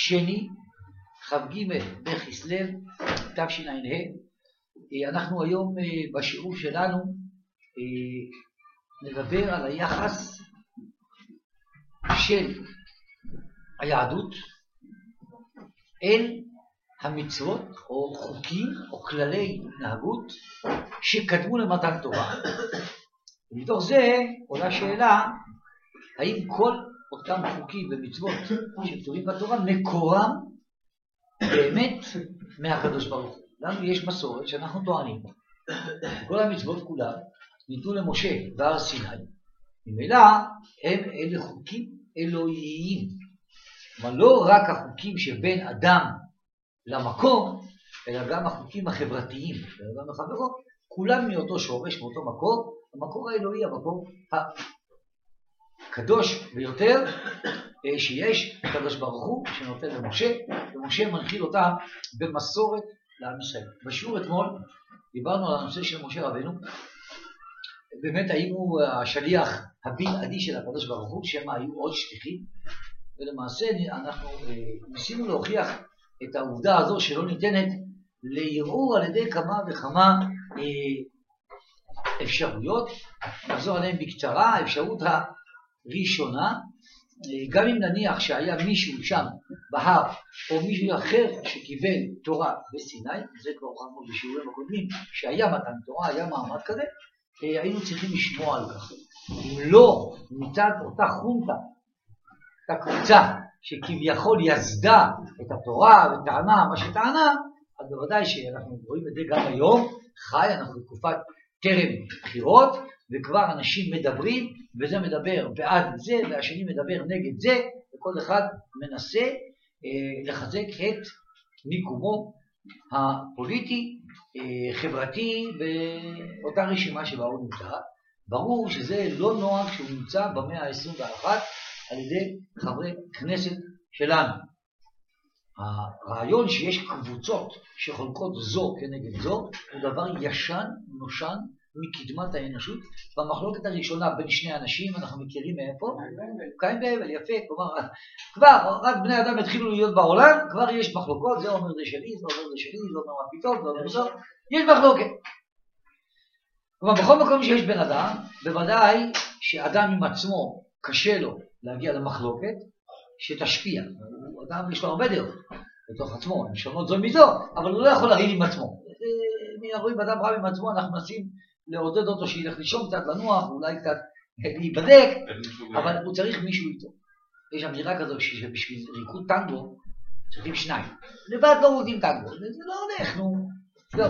שני, כ"ג בכסלו, תשע"ה. אנחנו היום בשיעור שלנו נדבר על היחס של היהדות אל המצוות או חוקים או כללי התנהגות שקדמו למתן תורה. ומתוך זה עולה שאלה, האם כל אותם חוקים ומצוות שכתובים בתורה מקורם באמת מהקדוש ברוך הוא? לנו יש מסורת שאנחנו טוענים, כל המצוות כולם ניתנו למשה בהר סיני, ממילא הם אלה חוקים אלוהיים, אבל לא רק החוקים שבין אדם למקום, אלא גם החוקים החברתיים, גם החברות, כולם מאותו שורש, מאותו מקור, המקור האלוהי, המקור הקדוש ביותר שיש, הקדוש ברוך הוא שנותן למשה, ומשה מנחיל אותם במסורת לעם ישראל. בשיעור אתמול דיברנו על הנושא של משה רבנו, באמת האם הוא השליח הבלעדי של הקדוש ברוך הוא, שמה היו עוד שליחים, ולמעשה אנחנו ניסינו להוכיח את העובדה הזו שלא ניתנת לערעור על ידי כמה וכמה אפשרויות. נחזור עליהן בקצרה. האפשרות הראשונה, גם אם נניח שהיה מישהו שם בהר או מישהו אחר שקיבל תורה בסיני, זה כבר הוכחנו בשיעורים הקודמים שהיה מתן תורה, היה מעמד כזה, היינו צריכים לשמוע על כך. אם לא מצד אותה חונטה, אותה קבוצה שכביכול יסדה את התורה וטענה מה שטענה, אז בוודאי שאנחנו רואים את זה גם היום, אנחנו בתקופת טרם בחירות, וכבר אנשים מדברים, וזה מדבר בעד זה, והשני מדבר נגד זה, וכל אחד מנסה לחזק את מיקומו הפוליטי, חברתי, באותה רשימה שבה הוא נמצא. ברור שזה לא נוהג שהוא נמצא במאה ה-21 על ידי חברי כנסת שלנו. הרעיון שיש קבוצות שחולקות זו כנגד זו הוא דבר ישן, נושן, מקדמת האנושות. במחלוקת הראשונה בין שני אנשים, אנחנו מכירים מאיפה? קין והבל, יפה. כלומר, כבר רק בני אדם התחילו להיות בעולם, כבר יש מחלוקות, זה אומר זה שלי, זה אומר זה שלי, זה אומר מה פתאום, זה אומר זה, יש מחלוקת. כלומר, בכל מקום שיש בן אדם, בוודאי שאדם עם עצמו קשה לו להגיע למחלוקת שתשפיע. אדם יש לו הרבה דעות בתוך עצמו, הן שונות זו מזו, אבל הוא לא יכול להריב עם עצמו. אנחנו רואים אדם רב עם עצמו, אנחנו מנסים לעודד אותו שילך לישון קצת, לנוח, אולי קצת להיבדק, אבל הוא צריך מישהו איתו. יש אמירה כזו שבשביל ריקוד טנגו צריכים שניים. לבד לא רוקדים טנגו, זה לא הולך, לא.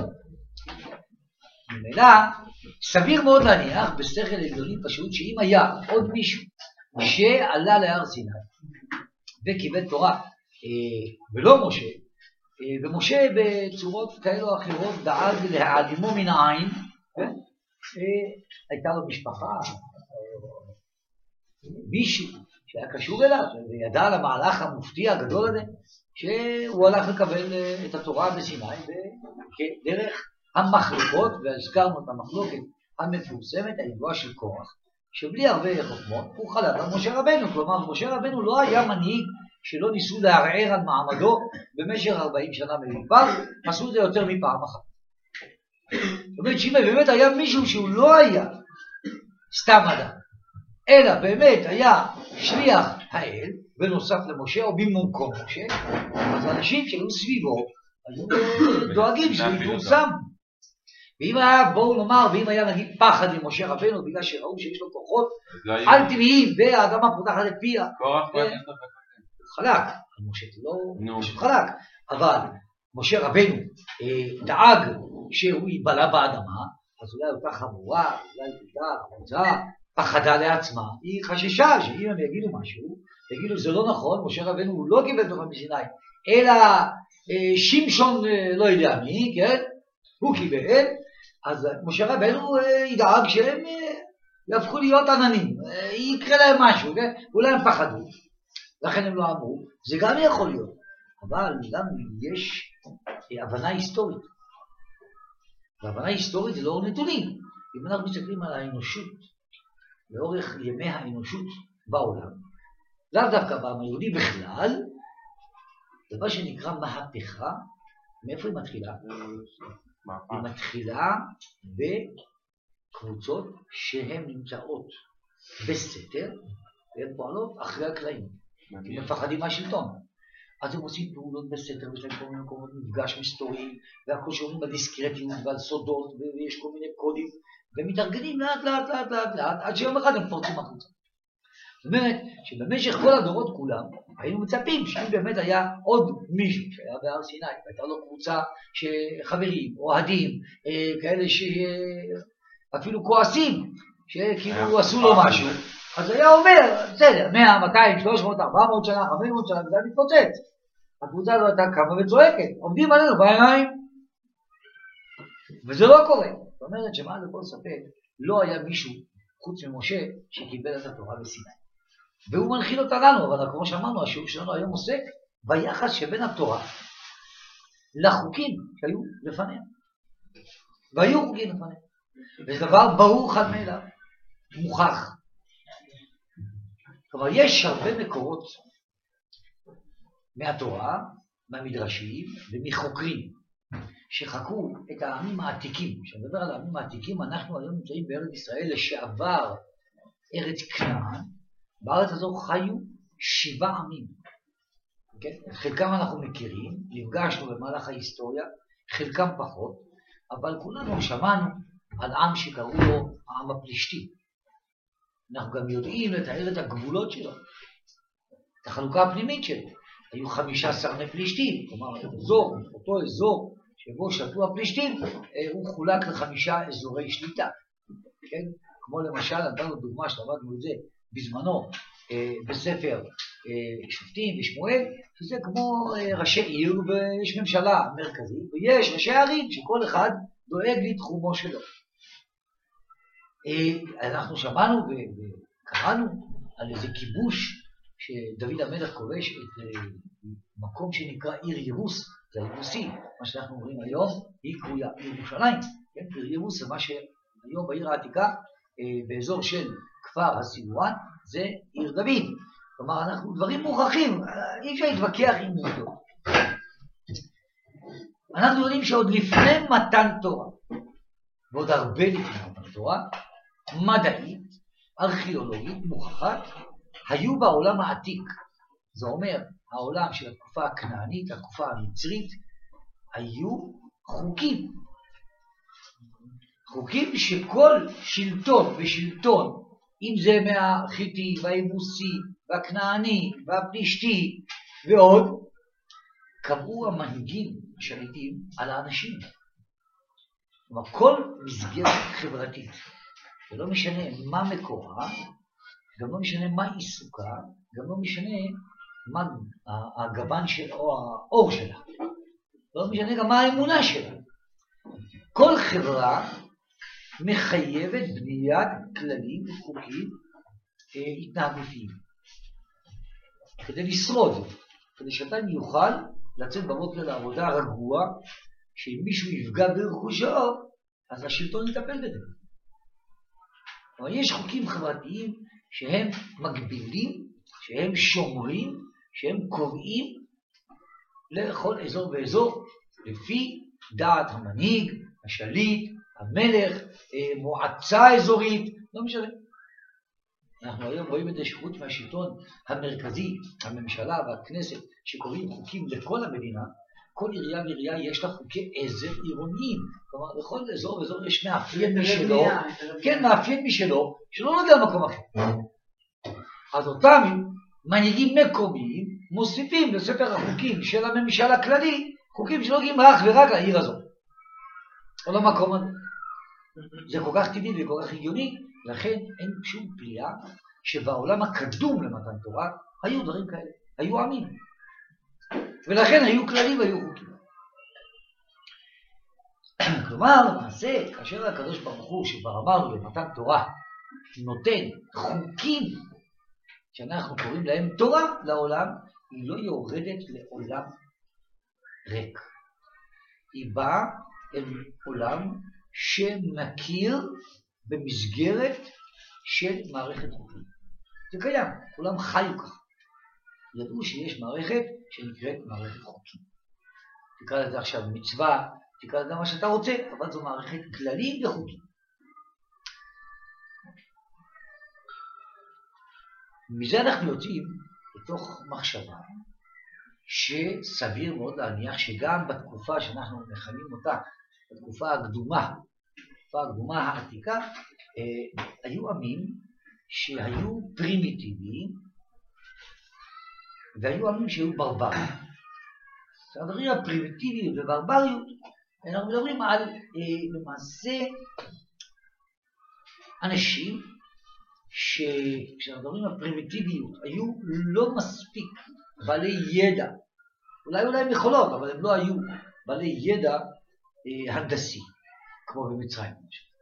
ממילא, סביר מאוד להניח בשכל הגיוני פשוט שאם היה עוד מישהו שעלה להר סיני וקיבל תורה ולא משה, ומשה בצורות כאלה או אחרות דאג להעלימו מן העין, הייתה לו משפחה, מישהו שהיה קשור אליו וידע על המהלך המופתי הגדול הזה, שהוא הלך לקבל את התורה בסיני דרך המחלוקות, והזכרנו את המחלוקת המפורסמת הידועה של קורח, שבלי הרבה חוכמות הוא חלק על משה רבנו. כלומר, משה רבנו לא היה מנהיג שלא ניסו לערער על מעמדו במשך 40 שנה במדבר, עשו את זה יותר מפעם אחת. זאת אומרת שאם באמת היה מישהו שהוא לא היה סתם אדם, אלא באמת היה שליח האל, ונוסף למשה או במקום משה, אז אנשים שהיו סביבו היו דואגים שזה יפורסם. ואם היה, בואו נאמר, ואם היה נגיד פחד ממשה רבנו בגלל שראו שיש לו כוחות על טבעיים והאדמה פותחת את פיה, חלק, משה לא חלק, אבל משה רבנו דאג שהוא ייבלע באדמה, אז אולי אותה חבורה, אולי אותה פחדה לעצמה, היא חששה שאם הם יגידו משהו, יגידו זה לא נכון, משה רבנו הוא לא קיבל תורה מסיני, אלא שמשון לא יודע מי, כן? הוא קיבל, אז משה רבנו ידאג שהם יהפכו להיות עננים, יקרה להם משהו, כן? אולי הם פחדו, לכן הם לא אמרו, זה גם יכול להיות, אבל גם יש הבנה היסטורית, והבנה היסטורית זה לא נתונים. אם אנחנו מסתכלים על האנושות, לאורך ימי האנושות בעולם, לאו דווקא בעם היהודי בכלל, דבר שנקרא מהפכה, מאיפה היא מתחילה? היא מתחילה בקבוצות שהן נמצאות בסתר, והן פועלות אחרי הקלעים. הם מפחדים מהשלטון. אז הם עושים פעולות בסתר, ויש להם כל מיני מקומות מפגש מסתורי, והכל שומעים בדיסקרטיות ועל סודות, ויש כל מיני קודים, ומתארגנים לאט, עד שיום אחד הם פורצים החוצה. זאת אומרת שבמשך כל הדורות כולם, היינו מצפים שאם באמת היה עוד מישהו שהיה בהר סיני, והייתה לו קבוצה שחברים, אוהדים, כאלה שאפילו כועסים, שכאילו עשו לו משהו, אז היה אומר, בסדר, 100, 200, 300, 400 שנה, 500 שנה, וזה היה מתפוצץ. הקבוצה הזו הייתה קמה וצועקת, עומדים עלינו בעיניים. וזה לא קורה. זאת אומרת שמעל לכל ספק, לא היה מישהו, חוץ ממשה, שקיבל את התורה בסיני. והוא מנחיל אותה לנו, אבל כמו שאמרנו, השיעור שלנו היום עוסק ביחס שבין התורה לחוקים שהיו לפניה. והיו חוקים לפניה. וזה דבר ברור חד מאליו, מוכח. כלומר, יש הרבה מקורות מהתורה, מהמדרשים ומחוקרים שחקרו את העמים העתיקים. כשאני מדבר על העמים העתיקים, אנחנו היום נמצאים בארץ ישראל לשעבר ארץ כנען. בארץ הזו חיו 7 עמים. כן? חלקם אנחנו מכירים, נפגשנו במהלך ההיסטוריה, חלקם פחות, אבל כולנו שמענו על עם שקראו לו העם הפלישתי. אנחנו גם יודעים לתאר את הגבולות שלו, את החלוקה הפנימית שלו. היו 15 פלישתים, כלומר, אותו אזור שבו שלטו הפלישתים, הוא חולק ל5 אזורי שליטה. כן? כמו למשל, נתנו דוגמה שלמדנו את זה בזמנו, בספר שופטים ושמואל, שזה כמו ראשי עיר ויש ממשלה מרכזית, ויש ראשי ערים שכל אחד דואג לתחומו שלו. אנחנו שמענו וקראנו על איזה כיבוש שדוד המלך כובש את מקום שנקרא עיר יבוס, זה היבוסי, מה שאנחנו אומרים היום, היא קרויה ירושלים. כן? עיר יבוס זה מה שהיום בעיר העתיקה, באזור של כפר הסילואן, זה עיר דוד. כלומר, אנחנו דברים מוכחים, אי אפשר להתווכח עם עובדות. אנחנו יודעים שעוד לפני מתן תורה, ועוד הרבה לפני מתן תורה, מדעית, ארכיאולוגית, מוכחת, היו בעולם העתיק, זה אומר, העולם של התקופה הכנענית, התקופה המצרית, היו חוקים. חוקים שכל שלטון ושלטון, אם זה מהחיתי והיבוסי והכנעני והפלישתי ועוד, קבעו המנהיגים השליטים על האנשים. כלומר, כל מסגרת חברתית, ולא משנה מה מקורה, גם לא משנה מה עיסוקה, גם לא משנה מה הגוון של או האור שלה. לא משנה גם מה האמונה שלה. כל חברה מחייבת בניית כללים וחוקים התנהגותיים. כדי לשרוד, כדי שאתה יוכל לצאת בבוקר לעבודה רגוע, שאם מישהו יפגע ברכושו, אז השלטון יטפל בזה. אבל יש חוקים חברתיים שהם מגבילים, שהם שומרים, שהם קובעים לכל אזור ואזור, לפי דעת המנהיג, השליט, המלך, מועצה אזורית, לא משנה. אנחנו היום רואים את זה שחוץ מהשלטון המרכזי, הממשלה והכנסת, שקובעים חוקים לכל המדינה, כל עירייה ועירייה יש לה חוקי עזר עירוניים. כלומר, לכל אזור ואזור יש מאפיין משלו, כן, מאפיין משלו, שלא נוגע למקום אחר. אז אותם מנהיגים מקומיים מוסיפים לספר החוקים של הממשל הכללי, חוקים שנוגעים אך ורק לעיר הזאת. או למקום הזה. זה כל כך טבעי וכל כך הגיוני, לכן אין שום פליאה שבעולם הקדום למתן תורה היו דברים כאלה, היו עמים. ולכן היו כללים והיו חוקים. כלומר, למעשה, כאשר הקדוש ברוך הוא שכבר אמרנו למתן תורה, נותן חוקים שאנחנו קוראים להם תורה לעולם, היא לא יורדת לעולם ריק. היא באה אל עולם שמכיר במסגרת של מערכת חוקים. זה קיים, כולם חיו כך. ידעו שיש מערכת שנקראת מערכת חוקים. תקרא לזה עכשיו מצווה, תקרא לזה מה שאתה רוצה, אבל זו מערכת כללים וחוקים. מזה אנחנו יוצאים לתוך מחשבה שסביר מאוד להניח שגם בתקופה שאנחנו מכנים אותה, בתקופה הקדומה העתיקה, היו עמים שהיו פרימיטיביים והיו עמים שהיו ברברים. אנחנו מדברים על פרימיטיביות וברבריות, אנחנו מדברים על למעשה אנשים שכשאנחנו מדברים על פרימיטיביות היו לא מספיק בעלי ידע, אולי הם יכולות, אבל הם לא היו בעלי ידע הנדסי, כמו במצרים.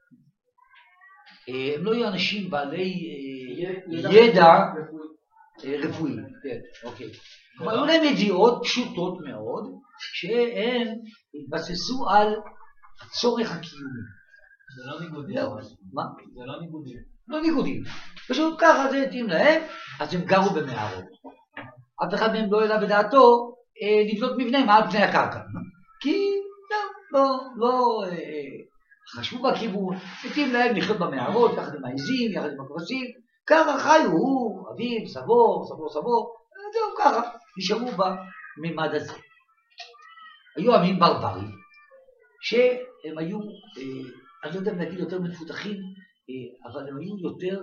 הם לא היו אנשים בעלי ידע רפואי, אוקיי. היו להם ידיעות פשוטות מאוד, שהן התבססו על הצורך הקיומי. זה לא ניגודים. מה? זה לא ניגודים. לא ניגודים. פשוט ככה זה התאים להם, אז הם גרו במערות. אף אחד מהם לא העלה בדעתו לבנות מבנה מעל פני הקרקע. כי לא חשבו בכיוון, התאים להם לחיות במערות, יחד עם העזים, יחד עם הכבשים. ככה חיו, הוא, אביו, סבו, זהו ככה, נשארו בממד הזה. היו עמים ברברים, שהם היו, אני לא יודע אם להגיד יותר מפותחים, אבל הם היו יותר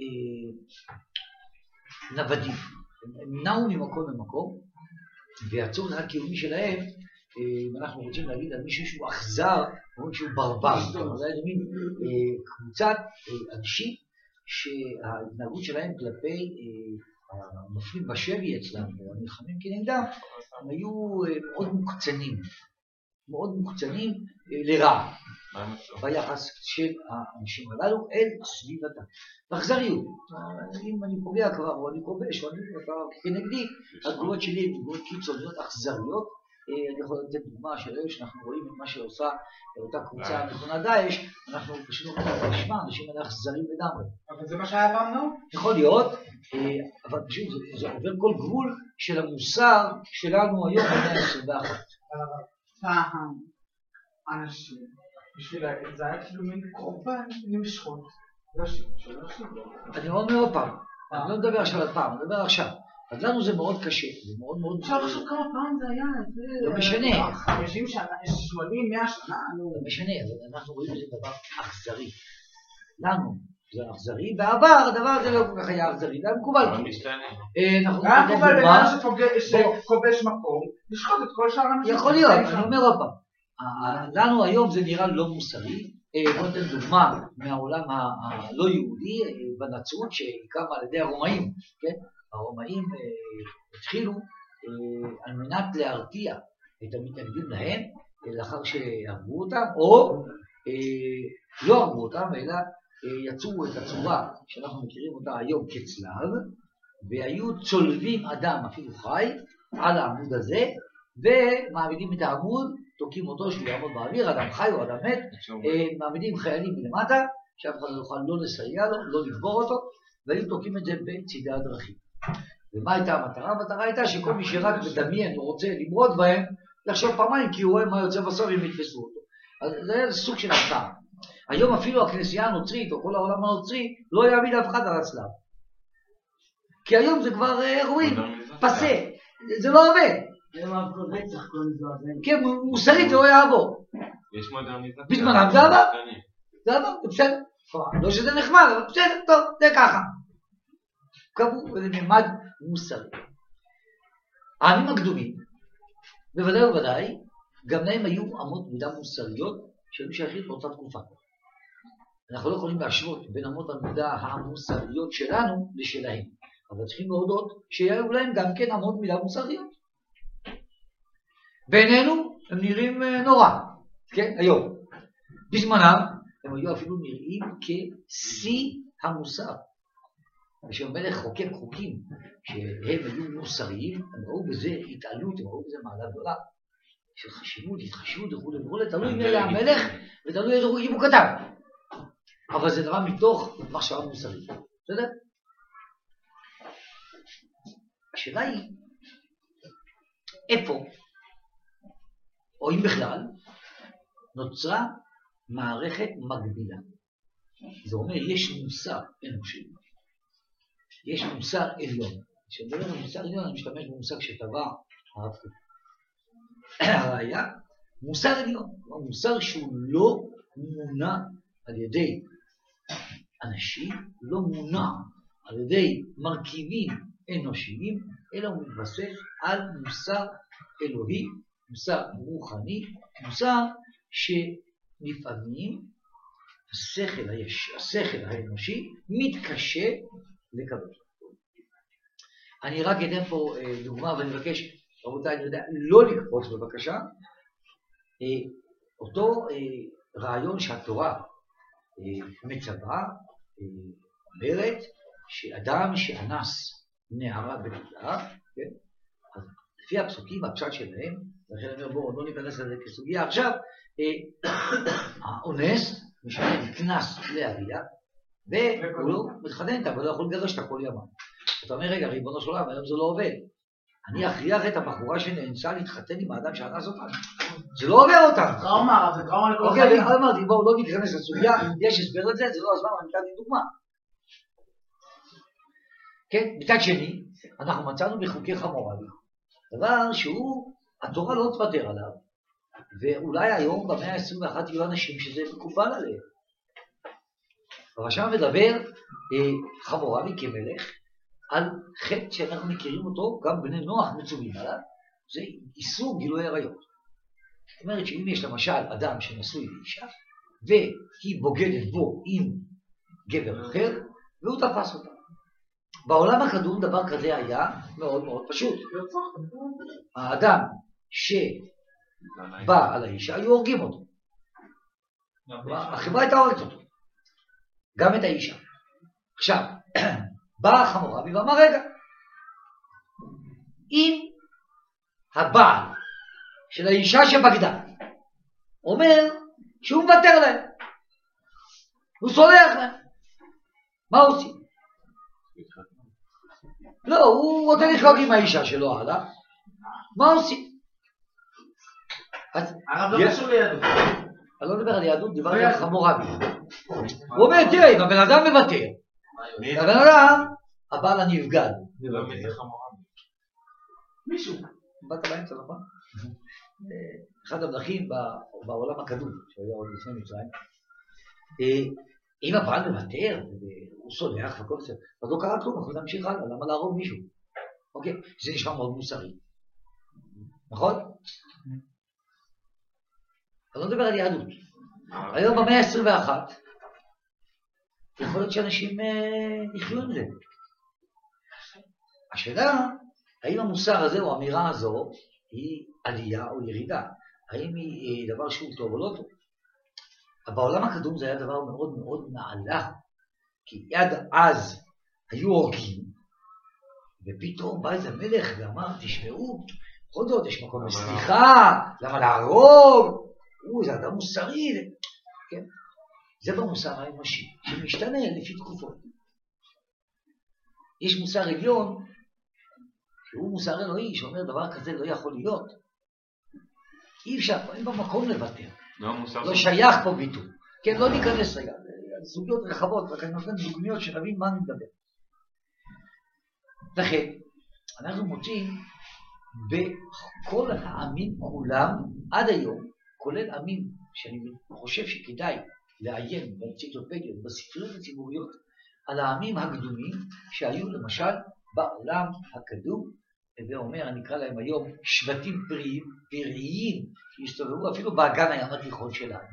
נוודים. הם נעו ממקום למקום, והצורך הקיומי שלהם, אם אנחנו רוצים להגיד על מישהו שהוא אכזר, או מישהו ברבר, זה מין קבוצת אנשים שההתנהגות שלהם כלפי הנופלים בשבי אצלם, או הנלחמים כנגדם, הם היו מאוד מוקצנים לרע ביחס של האנשים הללו אל סביבתם. באכזריות, אם אני פוגע כבר, או אני כובש, או אני כנגדי, התגובות שלי הן תגובות קיצוניות אכזריות. אני יכול לתת דוגמה של אלה שאנחנו רואים את מה שעושה אותה קבוצה מכונה דאעש, אנחנו פשוט נשמע, אנשים האלה אכזרים לגמרי. אבל זה מה שהיה פעם, לא? יכול להיות, אבל פשוט זה עובר כל גבול של המוסר שלנו היום במאה ה-21. פעם אנשים, בשביל זה היה כאילו מין קורבן למשכון. אני אומר עוד פעם, אני לא מדבר עכשיו על פעם, אני מדבר עכשיו. אז לנו זה מאוד קשה, זה מאוד מאוד... עכשיו כמה פעם זה היה, לא משנה. 50 שנה, 80, 100 שנה, לא משנה, אבל אנחנו רואים שזה דבר אכזרי. לנו זה אכזרי, בעבר הדבר הזה לא כל כך היה אכזרי, זה היה מקובל. היה מקובל בגלל שכובש מקום, לשחוט את כל שאר האנשים. יכול להיות, אני אומר עוד פעם, לנו היום זה נראה לא מוסרי, בוא ניתן דוגמה מהעולם הלא יהודי, בנצרות שקמה על ידי הרומאים, כן? הרומאים התחילו על מנת להרתיע את המתנגדים להם לאחר שהרגו אותם, או לא הרגו אותם, אלא יצרו את הצורה שאנחנו מכירים אותה היום כצלב, והיו צולבים אדם אפילו חי על העמוד הזה, ומעמידים את העמוד, תוקעים אותו שהוא יעמוד באוויר, אדם חי או אדם מת, מעמידים חיילים מלמטה, שאף אחד לא יוכל לא לסייע לו, לא לגבור אותו, והיו תוקעים את זה בצדי הדרכים. ומה הייתה המטרה? המטרה הייתה שכל מי שרק מדמיין או רוצה למרוד בהם, לחשוב פעמיים כי הוא רואה מה יוצא בסוף אם יתפסו אותו. אז זה היה סוג של הפתעה. היום אפילו הכנסייה הנוצרית או כל העולם הנוצרי לא יעמיד אף אחד על הצלב. כי היום זה כבר אירועים, פסה, זה לא עובד. כן, מוסרית זה לא יעבור. יש מודרניזציה. בזמנם זה עבר. זה עבר, זה בסדר. לא שזה נחמד, אבל בסדר, טוב, זה ככה. קבעו איזה ממד מוסרי. העמים הקדומים, בוודאי, גם להם היו אמות מידה מוסריות שהיו שייכים באותה תקופה. אנחנו לא יכולים להשוות בין אמות המידה המוסריות שלנו לשלהם, אבל צריכים להודות שהיו להם גם כן אמות מידה מוסריות. בעינינו הם נראים נורא, כן, היום. בזמנם הם היו אפילו נראים כשיא המוסר. כשהמלך חוקק חוקים שהם היו מוסריים, הם ראו בזה התעלות, הם ראו בזה מעלה גדולה של חשיבות, התחשבות וכו', תלוי מי היה המלך ותלוי איזה חוקים הוא כתב. אבל זה דבר מתוך מחשבה מוסרית. בסדר? השאלה היא, איפה, או אם בכלל, נוצרה מערכת מקבילה. זה אומר, יש מוסר אנושי, יש מוסר עליון. כשאני מדבר על מוסר עליון, אני משתמש במושג שטבע הרב קוק. הראיה, מוסר עליון, מוסר שהוא לא מונע על ידי אנשים, לא מונע על ידי מרכיבים אנושיים, אלא הוא מתבסס על מוסר אלוהי, מוסר רוחני, מוסר שלפעמים השכל האנושי מתקשה לקבל. אני רק אתן פה דוגמה ואני מבקש, רבותיי, אני יודע, לא לקפוץ בבקשה, אותו רעיון שהתורה מצווה, אומרת שאדם שאנס נערה בתולה, כן? אז לפי הפסוקים, הפשט שלהם, לכן אני אומר בואו לא ניכנס לזה כסוגיה עכשיו, האונס משלם קנס לאביה, והוא לא מתחתן איתה, אבל לא יכול לגרש את הכל ימה. אתה אומר, רגע, ריבונו של עולם, היום זה לא עובד. אני אכריח את הבחורה שנאנסה להתחתן עם האדם שאנס אותה. זה לא עובר אותנו. טראומה, זה טראומה לכל אוקיי, חיים. אני אמרתי, בואו לא ניכנס לסוגיה, אם יש הסבר לזה, זה לא הזמן, אני נתתי דוגמה. כן, מצד שני, אנחנו מצאנו בחוקי חמורבי, דבר שהוא, התורה לא תוותר עליו, ואולי היום במאה ה-21 יהיו אנשים שזה מקובל עליהם. אבל שם מדבר חמורבי כמלך, על חטא שאנחנו מכירים אותו, גם בני נוח מצווים עליו, זה איסור גילוי עריות. זאת אומרת שאם יש למשל אדם שנשוי לאישה, והיא בוגדת בו עם גבר אחר, והוא תפס אותה. בעולם הקדום דבר כזה היה מאוד מאוד פשוט. האדם שבא על האישה, היו הורגים אותו. החברה הייתה הורגת אותו. גם את האישה. עכשיו, בא חמורבי ואמר, רגע, אם הבעל של האישה שבגדה אומר שהוא מוותר להם, הוא סולח להם, מה הוא עושים? לא, הוא רוצה לחיות עם האישה שלו הלאה, מה עושים? הרב לא קשור ליהדות. אני לא מדבר על יהדות, דיברתי על חמורבי. הוא אומר, תראה, אם הבן אדם מוותר, הבן אדם, הבעל הנבגד. מישהו. באת באמצע, נכון? אחד המלכים בעולם הקדום, שהיה עוד לפני מצרים, אם הבעל מוותר, הוא סולח וכל זה, אז לא קרה כלום, אנחנו נמשיך הלאה, למה להרוג מישהו? אוקיי? זה נשמע מאוד מוסרי. נכון? אני לא מדבר על יהדות. היום במאה ה-21, יכול להיות שאנשים יחיו עם זה. השאלה, האם המוסר הזה או האמירה הזו היא עלייה או ירידה? האם היא דבר שהוא טוב או לא טוב? בעולם הקדום זה היה דבר מאוד מאוד נעלה, כי עד אז היו הורגים, ופתאום בא איזה מלך ואמר, תשמעו, בכל זאת יש מקום לסליחה, למה להרוג? זה אדם מוסרי, כן? זה במוסר האנושי, שמשתנה לפי תקופות. יש מוסר עליון, שהוא מוסר אלוהי, שאומר דבר כזה לא יכול להיות. אי אפשר, אין במקום לוותר. לא שייך פה ביטוי. כן, לא ניכנס רגע, סוגיות רחבות, רק אני נותן דוגמיות שנבין מה אני מדבר. לכן, אנחנו מוצאים בכל העמים כולם, עד היום, כולל עמים שאני חושב שכדאי לעיין באנציקלופדיות, בספריות הציבוריות, על העמים הקדומים שהיו למשל בעולם הקדום, ואומר, אני אקרא להם היום שבטים פראיים, שהסתובבו אפילו באגן הים התיכון שלנו.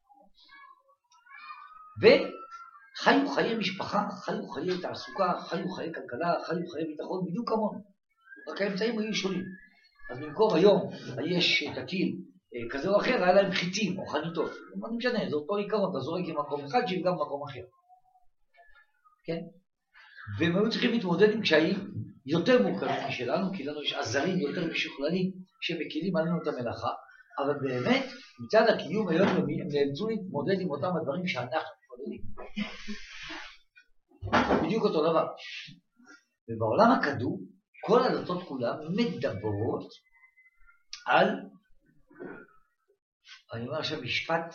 וחיו חיי משפחה, חיו חיי תעסוקה, חיו חיי כלכלה, חיו חיי ביטחון, בדיוק כמונו. רק האמצעים היו שונים. אז במקום היום, יש תקיל כזה או אחר, היה להם חיצים או חניתות. מה משנה, זה אותו עיקרון, אתה זורק עם מקום אחד, שיפגע במקום אחר. כן? והם היו צריכים להתמודד עם קשיים יותר מורכבים משלנו, כי לנו יש עזרים יותר משוכללים שמקילים עלינו את המלאכה, אבל באמת, מצד הקיום היומיומי, הם נאלצו להתמודד עם אותם הדברים שאנחנו מתמודדים. בדיוק אותו דבר. ובעולם הקדום, כל הדתות כולן מדברות על, אני אומר עכשיו משפט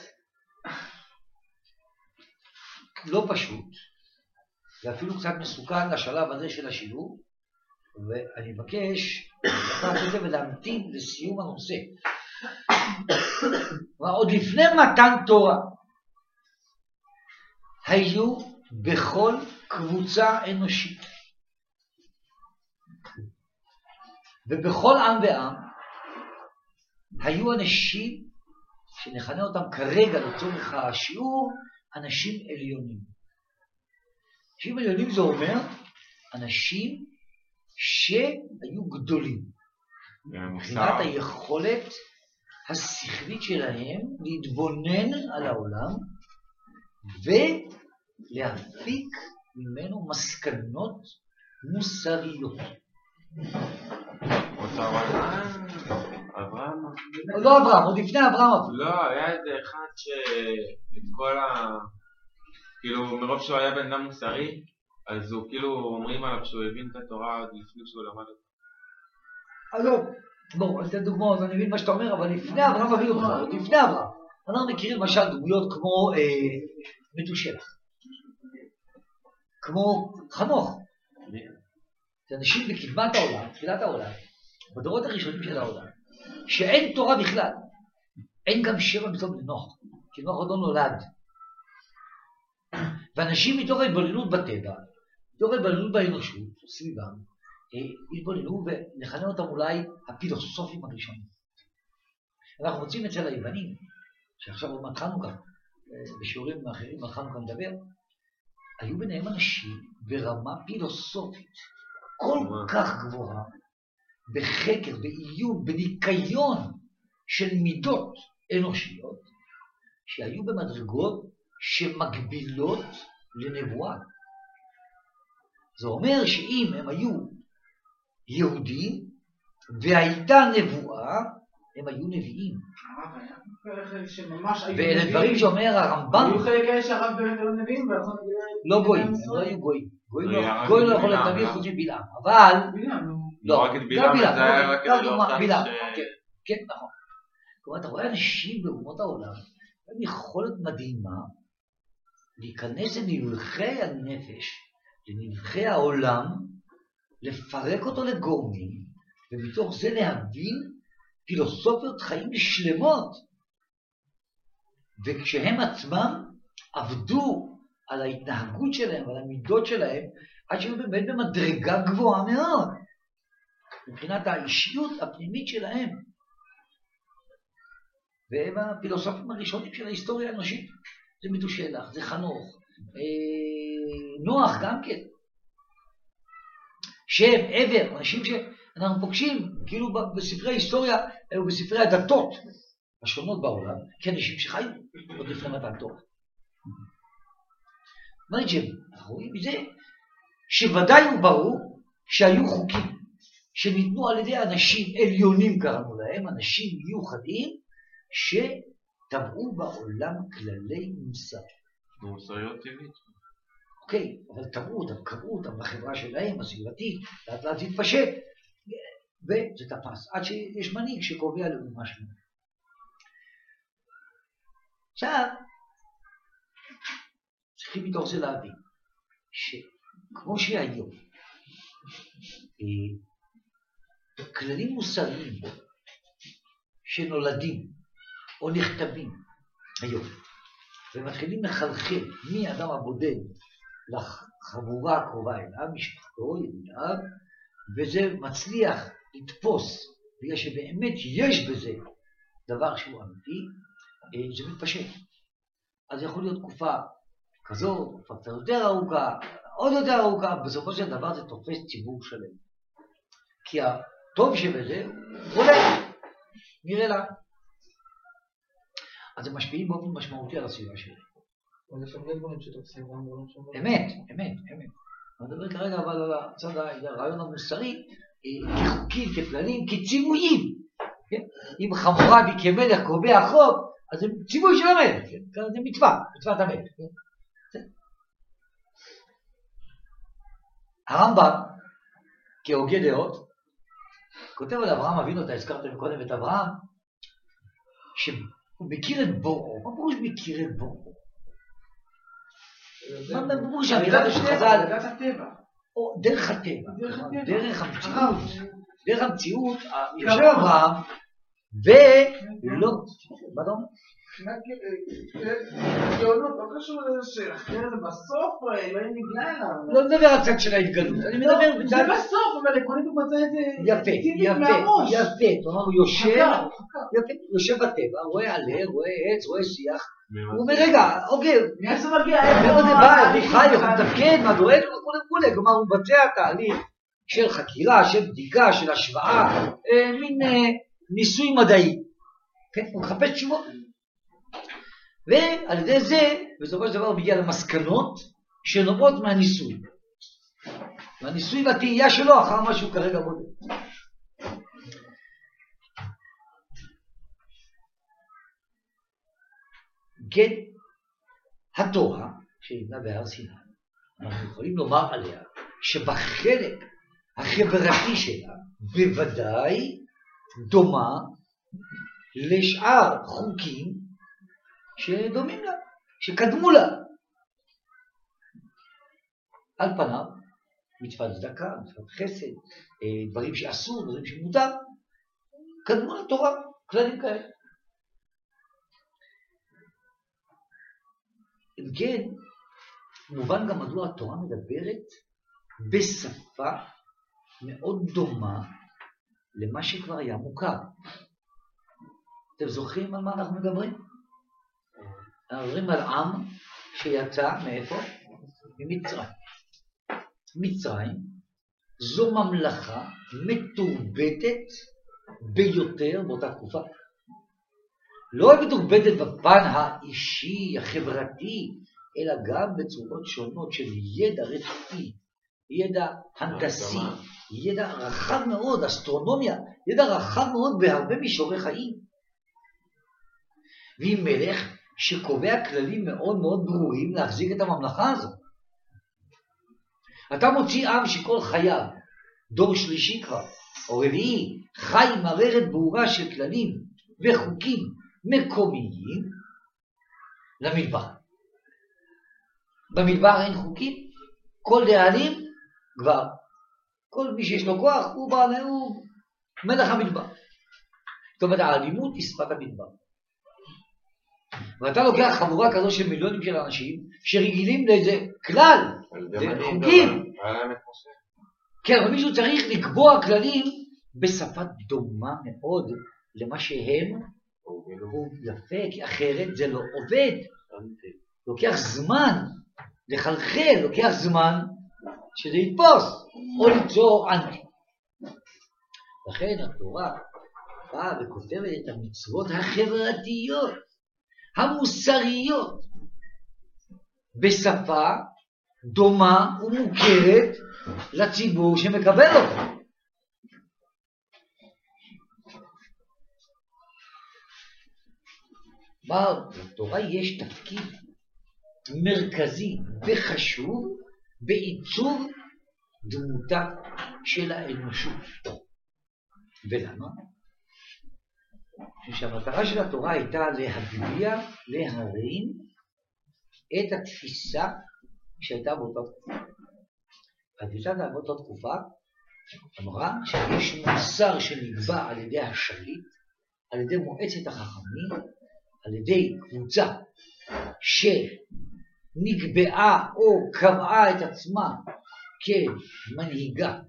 לא פשוט, ואפילו קצת מסוכן לשלב הזה של השיעור, ואני מבקש לקחת את זה ולהמתין לסיום הנושא. עוד לפני מתן תורה, היו בכל קבוצה אנושית, ובכל עם ועם, היו אנשים שנכנה אותם כרגע לצורך השיעור, אנשים עליונים. אנשים עליונים זה אומר אנשים שהיו גדולים. מבחינת היכולת השכלית שלהם להתבונן על העולם ולהפיק ממנו מסקנות מוסריות. אברהם? לא אברהם, עוד לפני אברהם. לא, היה איזה אחד שאת כל כאילו מרוב שהוא היה בן אדם מוסרי, אז הוא כאילו אומרים עליו שהוא הבין את התורה עוד לפני שהוא למד אותה. לא, בואו, אתן דוגמאות, אני מבין מה שאתה אומר, אבל לפני אברהם אבינו, עוד לפני אברהם, אנחנו מכירים למשל דמויות כמו מתושלח, כמו חנוך. זה אנשים בקדמת העולם, תחילת העולם, בדורות הראשונים של העולם, שאין תורה בכלל, אין גם 7 מצוות לנוח, כי נוח עוד לא נולד. ואנשים מתוך ההתבוננות בטבע, מתוך ההתבוננות באנושות, סביבם, התבוננו ונכנה אותם אולי הפילוסופים הראשונים. אנחנו מוצאים אצל היוונים, שעכשיו עוד מעט חנוכה, בשיעורים אחרים על חנוכה נדבר, היו ביניהם אנשים ברמה פילוסופית כל כך גבוהה, בחקר, בעיון, בניקיון של מידות אנושיות, שהיו במדרגות שמקבילות לנבואה. זה אומר שאם הם היו יהודים והייתה נבואה, הם היו נביאים. ואלה דברים שאומר הרמב"ם, היו חלק כאלה שהרב באמת היו נביאים, לא גויים, הם לא היו גויים. גוי לא יכול להיות נביא חוץ מבלעם, אבל... לא רק את בלעם, זה היה רק את בלעם. כן, נכון. כלומר, אתה רואה אנשים באומות העולם, עם יכולת מדהימה, להיכנס לנבחי הנפש, לנבחי העולם, לפרק אותו לגורמים, ומתוך זה להבין פילוסופיות חיים שלמות. וכשהם עצמם עבדו על ההתנהגות שלהם, על המידות שלהם, עד שהם באמת במדרגה גבוהה מאוד, מבחינת האישיות הפנימית שלהם. והם הפילוסופים הראשונים של ההיסטוריה האנושית. זה מתושלח, זה חנוך, נוח גם כן. שם, עבר, אנשים שאנחנו פוגשים, כאילו בספרי ההיסטוריה, או בספרי הדתות השונות בעולם, כאנשים שחיו עוד לפני מתן תורה. מה אנחנו רואים מזה? שוודאי הוא ברור שהיו חוקים שניתנו על ידי אנשים עליונים, קראנו להם, אנשים מיוחדים, שטבעו בעולם כללי מוסר. מוסריות טבעית. אוקיי, אבל טבעו אותם, קראו אותם לחברה שלהם, הסביבתית, לאט לאט להתפשט, וזה תפס, עד שיש מנהיג שקובע לנו משהו. עכשיו, צריכים מתוך זה להבין, שכמו שהיום, כללים מוסריים שנולדים או נכתבים היום, ומתחילים לחלחל מאדם הבודד לחבורה הקרובה אליו, משפחתו, ידידיו, וזה מצליח לתפוס, בגלל שבאמת יש בזה דבר שהוא אמיתי, זה מתפשט. אז יכול להיות תקופה כזאת, תקופה קצת יותר ארוכה, עוד יותר ארוכה, בסופו של דבר זה תופס ציבור שלם. כי הטוב שבזה עולה, נראה לה. אז הם משפיעים באופן משמעותי על הסביבה שלהם. אבל יש הרבה דברים שתופסים גם דברים שתופסים. אמת. אני מדבר כרגע אבל על הצד הרעיון המוסרי, כחוקים, ככללים, כציוויים. אם חמורה בי כמלך קובע חוק, אז זה ציווי של המלך, זה מצווה, מצוות המלך. הרמב"ם כהוגה דעות, כותב על אברהם אבינו, אתה הזכרת קודם את אברהם, שהוא מכיר את בוראו. מה פירוש מכיר את בוראו? מה פירוש המילה שחז"ל? דרך הטבע, דרך המציאות, דרך המציאות, יושב אברהם, ולא, מה אתה אומר? ציונות, לא קשור לזה שאחרי זה בסוף, אלוהים נגלה אליו. לא מדבר על צד של ההתגלות, אני מדבר בצד... זה בסוף, אבל עקרונית הוא מצא את זה... יפה, הוא יושב בטבע, רואה עלה, רואה עץ, רואה שיח, הוא אומר רגע, אוקיי, מאיפה זה מגיע? מאוד בא, הוא חי, הוא מתפקד, מה דואג, וכו', כלומר הוא מבצע תהליך של חקירה, של בדיקה, של השוואה, מין ניסוי מדעי, הוא מחפש תשובות. ועל ידי זה, בסופו של דבר הוא מגיע למסקנות שנובעות מהניסוי. והניסוי והתהייה שלו אחר מה שהוא כרגע בודק. כן, התורה שניתנה בהר סיני, אנחנו יכולים לומר עליה שבחלק החברתי שלה בוודאי דומה לשאר חוקים שדומים לה, שקדמו לה. על פניו, מצוות צדקה, מצוות חסד, דברים שאסור, דברים שמותר, קדמו לתורה, כללים כאלה. אם כן, מובן גם מדוע התורה מדברת בשפה מאוד דומה למה שכבר היה מוכר. אתם זוכרים על מה אנחנו מדברים? אנחנו מדברים על עם שיצא מאיפה? ממצרים. מצרים זו ממלכה מתורבתת ביותר באותה תקופה. לא מתורבתת בפן האישי, החברתי, אלא גם בצורות שונות של ידע רפואי, ידע הנדסי, ידע רחב מאוד, אסטרונומיה, ידע רחב מאוד בהרבה מישורי חיים. והיא מלך שקובע כללים מאוד מאוד ברורים להחזיק את הממלכה הזו. אתה מוציא עם שכל חייו, דור שלישי כבר, או רביעי, חי מערכת ברורה של כללים וחוקים מקומיים למדבר. במדבר אין חוקים, כל דאלים כבר, כל מי שיש לו כוח הוא מלך המדבר. זאת אומרת, האלימות היא שפת המדבר. ואתה לוקח חבורה כזו של מיליונים של אנשים שרגילים לאיזה כלל, חוקים. כן, אבל מישהו צריך לקבוע כללים בשפה דומה מאוד למה שהם, הוא יפה, כי אחרת זה לא עובד. לוקח זמן לחלחל, לוקח זמן שזה יתפוס, או ליצור אנטי. לכן התורה באה וכותבת את המצוות החברתיות, המוסריות, בשפה דומה ומוכרת לציבור שמקבל אותה. בתורה יש תפקיד מרכזי וחשוב בעיצוב דמותה של האנושות. ולמה? שהמטרה של התורה הייתה להביע, להרים את התפיסה שהייתה באותה תקופה. התפיסה באותה תקופה אמרה שיש מוסר שנקבע על ידי השליט, על ידי מועצת החכמים, על ידי קבוצה שנקבעה או קבעה את עצמה כמנהיגה,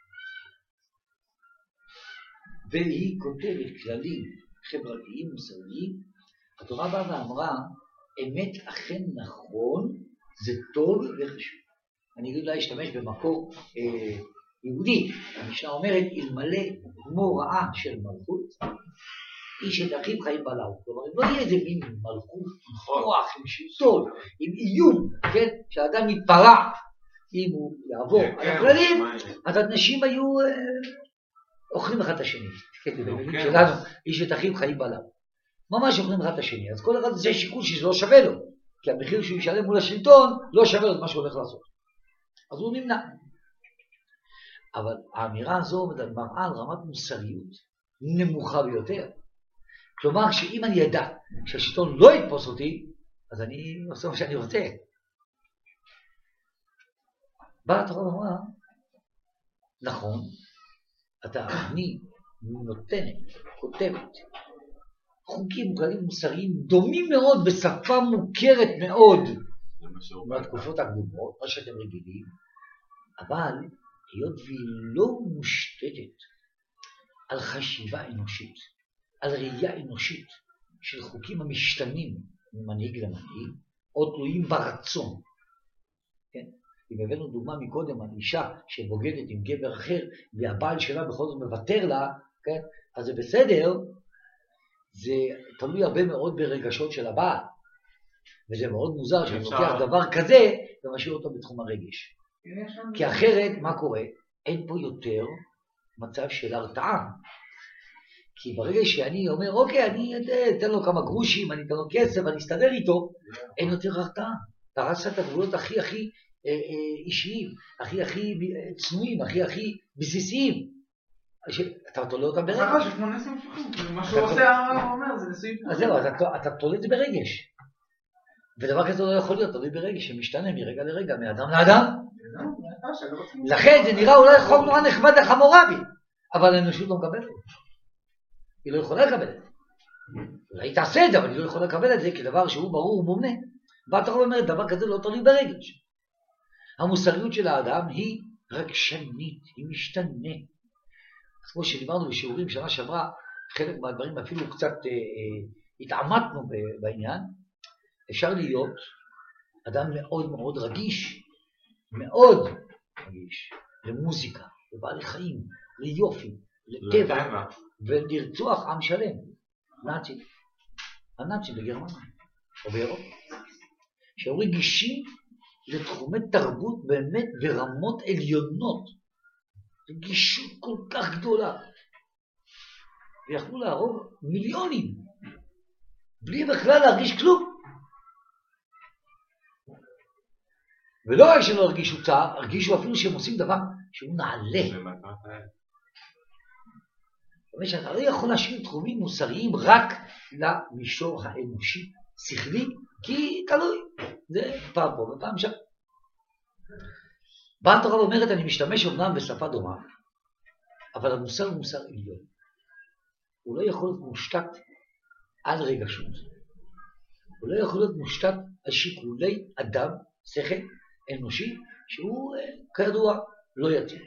והיא כותבת כללים חברתיים מוסריים. התורה באה ואמרה, אמת אכן נכון, זה טוב וחשוב. אני אגיד לה להשתמש במקור יהודי, המשנה אומרת, אלמלא מוראה של מלכות, איש את אחיו חיים בלעו. כלומר, אם לא יהיה איזה מין מלכות, עם כוח, עם שלטון, עם איום, כן? שהאדם יתפרע, אם הוא יעבור על הכללים, אז אנשים היו אוכלים אחד את השני. כן, במילים שלנו, איש את אחיו חיים בלעו. ממש אוכלים אחד את השני. אז כל אחד זה שיקול שזה לא שווה לו, כי המחיר שהוא ישלם מול השלטון לא שווה לו את מה שהוא הולך לעשות. אז הוא נמנע. אבל האמירה הזו מראה על רמת מוסריות נמוכה ביותר. כלומר, שאם אני ידע שהשלטון לא יתפוס אותי, אז אני עושה מה שאני רוצה. באה התורה ואמרה, נכון, אני נותנת, כותבת, חוקים וכללים מוסריים דומים מאוד בשפה מוכרת מאוד מהתקופות הקדומות, מה שאתם רגילים, אבל היות והיא לא מושתתת על חשיבה אנושית, על ראייה אנושית של חוקים המשתנים ממנהיג למנהיג, או תלויים ברצון. כן? אם הבאנו דוגמה מקודם על אישה שבוגדת עם גבר אחר, והבעל שלה בכל זאת מוותר לה, כן? אז זה בסדר, זה תלוי הרבה מאוד ברגשות של הבעל. וזה מאוד מוזר שאני לוקח דבר כזה ומשאיר אותו בתחום הרגש. כי אחרת, מה קורה? אין פה יותר מצב של הרתעה. כי ברגע שאני אומר, אוקיי, אני אתן לו כמה גרושים, אני אתן לו כסף, אני אסתדר איתו, אין יותר הרתעה. תרסת את הגבולות הכי אישיים, הכי צנועים, הכי בסיסיים. אתה תולה אותם ברגש. זה כמו ניסים שפכים, מה שהוא עושה, הוא אומר, זה ניסים שפכים. אז זהו, אתה תולה את זה ברגש. ודבר כזה לא יכול להיות, תלוי ברגש, שמשתנה מרגע לרגע, מאדם לאדם. לכן זה נראה אולי חוק נורא נחמד לחמורבי, אבל האנושות לא מקבלת. היא לא יכולה לקבל את זה. אולי היא תעשה את זה, אבל היא לא יכולה לקבל את זה כדבר שהוא ברור ומובנה. והתורה אומרת, דבר כזה לא תלוי ברגש. המוסריות של האדם היא רגשנית, היא משתנה. אז כמו שדיברנו בשיעורים שנה שעברה, חלק מהדברים אפילו קצת התעמתנו בעניין, אפשר להיות אדם מאוד מאוד רגיש, מאוד רגיש, למוזיקה, לבעלי חיים, ליופי, לטבע, ולרצוח עם שלם, נאצים. הנאצים בגרמניה, או באירופה, שהיו רגישים לתחומי תרבות באמת ברמות עליונות, רגישות כל כך גדולה, ויכלו להרוג מיליונים, בלי בכלל להרגיש כלום. ולא רק שלא הרגישו צער, הרגישו אפילו שהם עושים דבר שהוא נעלה. שאתה לא יכול להשאיר תחומים מוסריים רק למישור האנושי, שכלי, כי תלוי. זה פעם פה ופעם שם. באה התורה ואומרת, אני משתמש אומנם בשפה דומה, אבל המוסר הוא מוסר עליון. הוא לא יכול להיות מושתת על רגשות. הוא לא יכול להיות מושתת על שיקולי אדם, שכל אנושי, שהוא כידוע לא יתיר.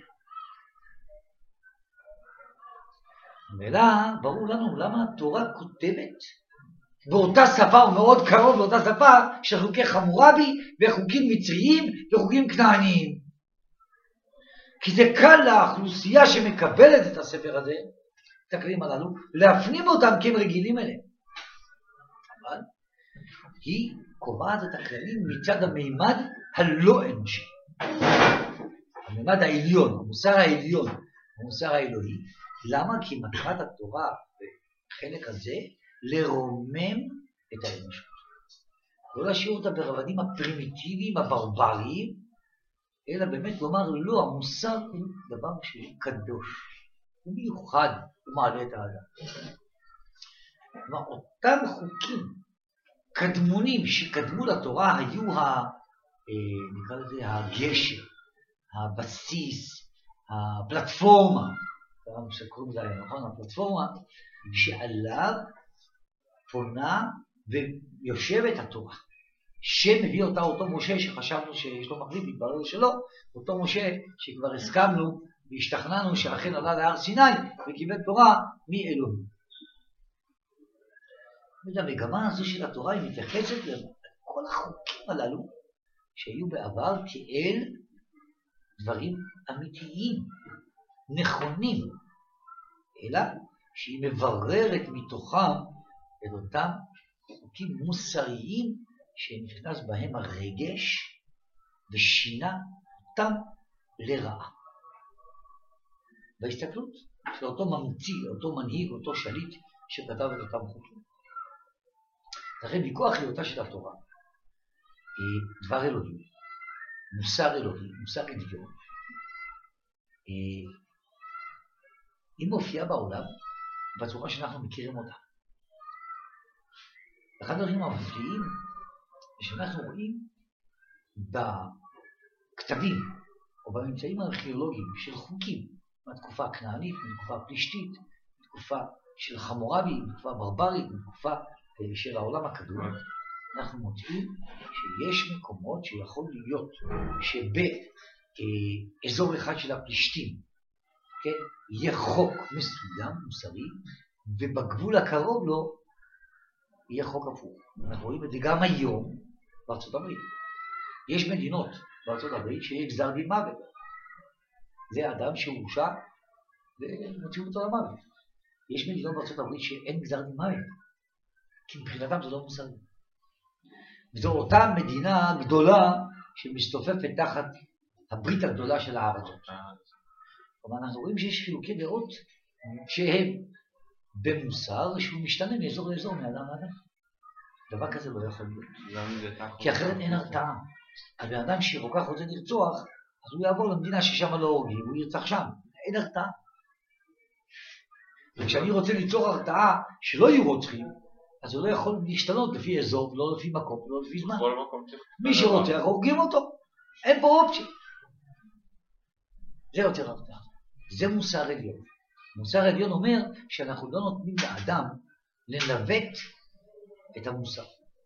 אלא ברור לנו למה התורה כותבת באותה שפה או מאוד קרוב באותה שפה של חוקי חמורבי וחוקים מצריים וחוקים כנעניים. כי זה קל לאוכלוסייה שמקבלת את הספר הזה, את הכלים הללו, להפנים אותם כי הם רגילים אליהם. אבל היא קובעת את הכללים מצד המימד הלא אנושי. המימד העליון, המוסר העליון, המוסר האלוהי. למה? כי מטרת התורה בחלק הזה לרומם את האנושות. לא להשאיר אותה ברבדים הפרימיטיביים, הברבריים, אלא באמת לומר לא, המוסר הוא דבר שהוא קדוש, הוא מיוחד, הוא מעלה את האדם. כלומר, אותם חוקים קדמונים שקדמו לתורה היו נקרא לזה הגשר, הבסיס, הפלטפורמה, שקוראים לזה היה נכון, הפלטפורמה, שעליו פונה ויושבת התורה. שמביא אותה אותו משה שחשבנו שיש לו מחליף, התברר שלא, אותו משה שכבר הסכמנו והשתכנענו שאכן עלה להר סיני וקיבל תורה מאלוהים. המגמה הזו של התורה היא מתייחסת לכל החוקים הללו שהיו בעבר כאל דברים אמיתיים, נכונים, אלא שהיא מבררת מתוכם את אותם חוקים מוסריים שנכנס בהם הרגש ושינה אותם לרעה. בהסתכלות של אותו ממציא, אותו מנהיג, אותו שליט שכתב את אותם חוקים. לכן ויכוח היותה של התורה היא דבר אלוהי, מוסר אלוהי, מוסר עליון, היא מופיעה בעולם בצורה שאנחנו מכירים אותה. אחד הדברים המפתיעים שאנחנו רואים בכתבים או בממצאים הארכיאולוגיים של חוקים מהתקופה הכנענית, מתקופה הפלישתית, מתקופה של חמורבי, מתקופה ברברית, מתקופה של העולם הקדום, אנחנו מוצאים שיש מקומות שיכול להיות שבאזור אחד של הפלישתים, כן, יהיה חוק מסוים, מוסרי, ובגבול הקרוב לו יהיה חוק הפוך. אנחנו רואים את זה גם היום בארצות הברית. יש מדינות בארצות הברית שיהיה גזר דין מוות. זה אדם שהורשע ומוציאים אותו למוות. יש מדינות בארצות הברית שאין גזר דין מוות, כי מבחינתם זה לא מוסרי. וזו אותה מדינה גדולה שמסתופפת תחת הברית הגדולה של הארצות. אבל אנחנו רואים שיש חילוקי דעות שהם במוסר שהוא משתנה מאזור לאזור, מאדם לאדם. דבר כזה לא יכול להיות. כי אחרת אין הרתעה. הבן אדם שכל כך רוצה לרצוח, אז הוא יעבור למדינה ששם לא הורגים, הוא ירצח שם. אין הרתעה. וכשאני רוצה ליצור הרתעה שלא יהיו רוצחים, אז הוא לא יכול להשתנות לפי אזור, לא לפי מקום, לא לפי זמן. מי שרוצח, הורגים אותו. אין פה אופציה. זה יותר הרתעה. זה מוסר עליון. מוסר עליון אומר שאנחנו לא נותנים לאדם לנווט את המוסר.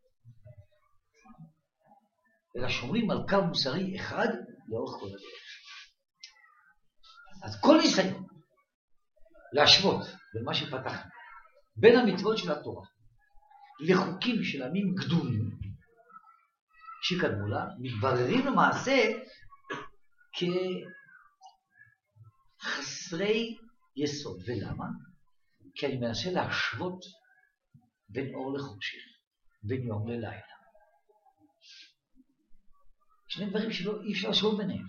אלא שומרים על קו מוסרי אחד לאורך כל הדרך. אז כל ניסיון להשוות במה שפתחנו בין המצוות של התורה לחוקים של עמים קדומים שקדמו לה, מתבררים למעשה כחסרי יסוד. ולמה? כי אני מנסה להשוות בין אור לחושך, בין יום ללילה. שני דברים שאי אפשר להשוות ביניהם.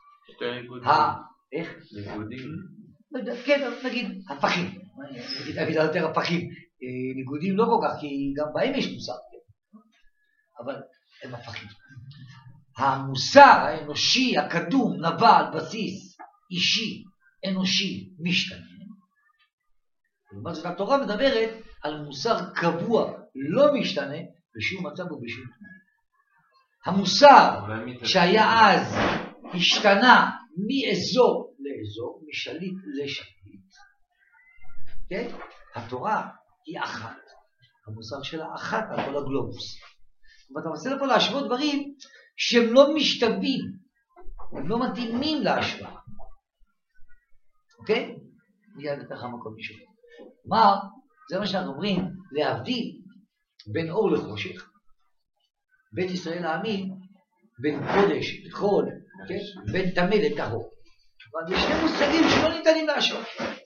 איך? ניגודים. כן, נגיד, הפכים. נגיד יותר הפכים. ניגודים לא כל כך, כי גם בהם יש מוסר. אבל הם הפכים. המוסר האנושי הקדום נבע על בסיס אישי, אנושי, משתנה. ולמעט זאת התורה מדברת על מוסר קבוע, לא משתנה, בשום מצב ובשום תנאי. המוסר שהיה אז השתנה מאזור לאזור, משליט לשליט. כן? התורה היא אחת. המוסר שלה אחת על כל הגלובוס. ואתה מנסה לפה להשוות דברים שהם לא משתווים, הם לא מתאימים להשוואה. אוקיי? מיד ככה מקום מישהו. כלומר, זה מה שאנחנו אומרים, להבדיל בין אור לחושך. בית ישראל העמים, בין קודש לחול, כן? בין טמא לטהור. אבל יש שני מושגים שלא ניתנים להשוואה.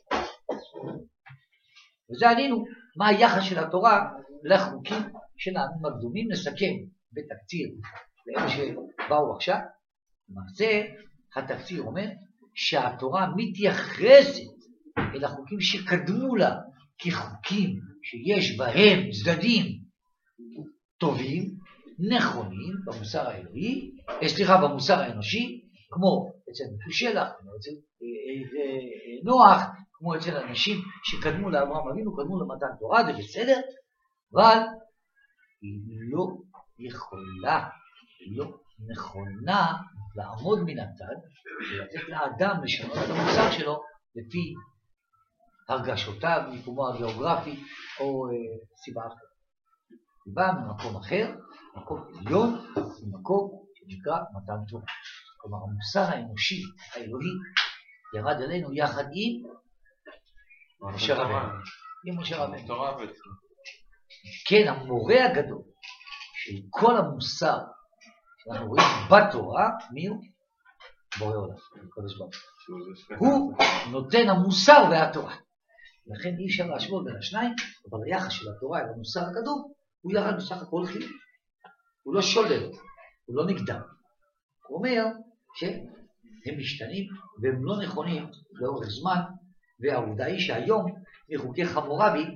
וזה ענינו, מה היחס של התורה לחוקים של העמים הקדומים. נסכם בתקציר לאלה שבאו עכשיו. למעשה, התקציר אומר שהתורה מתייחסת אל החוקים שקדמו לה כחוקים שיש בהם צדדים טובים, נכונים במוסר האלוהי, במוסר האנושי, כמו אצל מתושלח, כמו אצל נוח, כמו אצל אנשים שקדמו לאברהם אבינו, קדמו למתן תורה, זה בסדר, אבל היא לא יכולה, היא לא נכונה לעמוד מן הצד ולתת לאדם לשנות את המוסר שלו לפי הרגשותיו, מיקומו הגיאוגרפי או סיבה אחרת. היא באה ממקום אחר, מקום עליון, ממקום שנקרא מתן תורה. כלומר, המוסר האנושי, האלוהי, ירד אלינו יחד עם משה רבנו. עם משה רבנו. כן, המורה הגדול של כל המוסר שאנחנו רואים בתורה, מי הוא? בורא עולם, קדוש ברוך הוא. הוא נותן המוסר והתורה. לכן אי אפשר להשוות בין השניים, אבל היחס של התורה אל המוסר הקדום, הוא ירד בסך הכל חיוב. הוא לא שולל, הוא לא נגדם. הוא אומר שהם משתנים והם לא נכונים לאורך זמן, והעובדה היא שהיום מחוקי חמורבי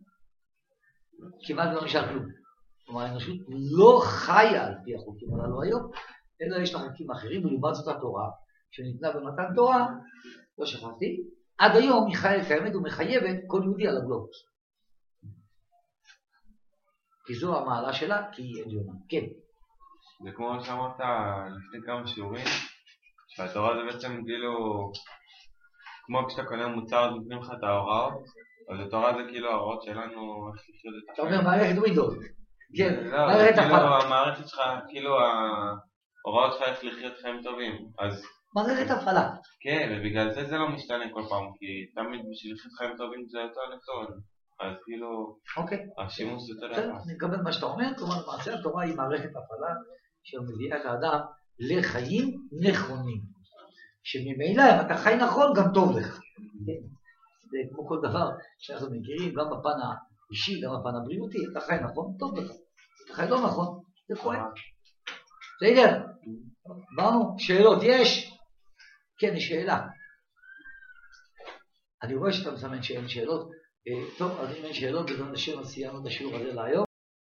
כמעט לא נשאר כלום. כלומר, האנושות לא חיה על פי החוקים הללו היום, אלא יש לה חוקים אחרים, ולעומת זאת התורה שניתנה במתן תורה, לא שכחתי, עד היום היא קיימת ומחייבת כל יהודי על הגלובוס. כי זו המעלה שלה, כי היא עליונה. כן. זה כמו שאמרת לפני כמה שיעורים, שהתורה זה בעצם כאילו, כמו כשאתה קונה מוצר, נותנים לך את ההוראות, אז התורה זה כאילו ההוראות שלנו, איך לחיות את החיים. אתה אומר מערכת ווינדוס. כן, מערכת הפעלה. המערכת שלך, כאילו ההוראות שלך איך לחיות חיים טובים. מערכת הפעלה. כן, ובגלל זה לא משתנה כל פעם, כי תמיד בשביל לחיות חיים טובים זה יותר נכון. אז כאילו, השימוש יותר יפה. אני מקבל מה שאתה אומר, כלומר, למעשה התורה היא מערכת הפעלה שמביאה את האדם לחיים נכונים. שממילא, אם אתה חי נכון, גם טוב לך. זה כמו כל דבר שאנחנו מכירים, גם בפן האישי, גם בפן הבריאותי, אתה חי נכון, טוב לך. אתה חי לא נכון, זה כואב. בסדר? אמרנו, שאלות יש? כן, יש שאלה. אני רואה שאתה מסמן שאין שאלות. טוב, אז אם אין שאלות, בזמן השם סיימנו את השיעור הזה להיום.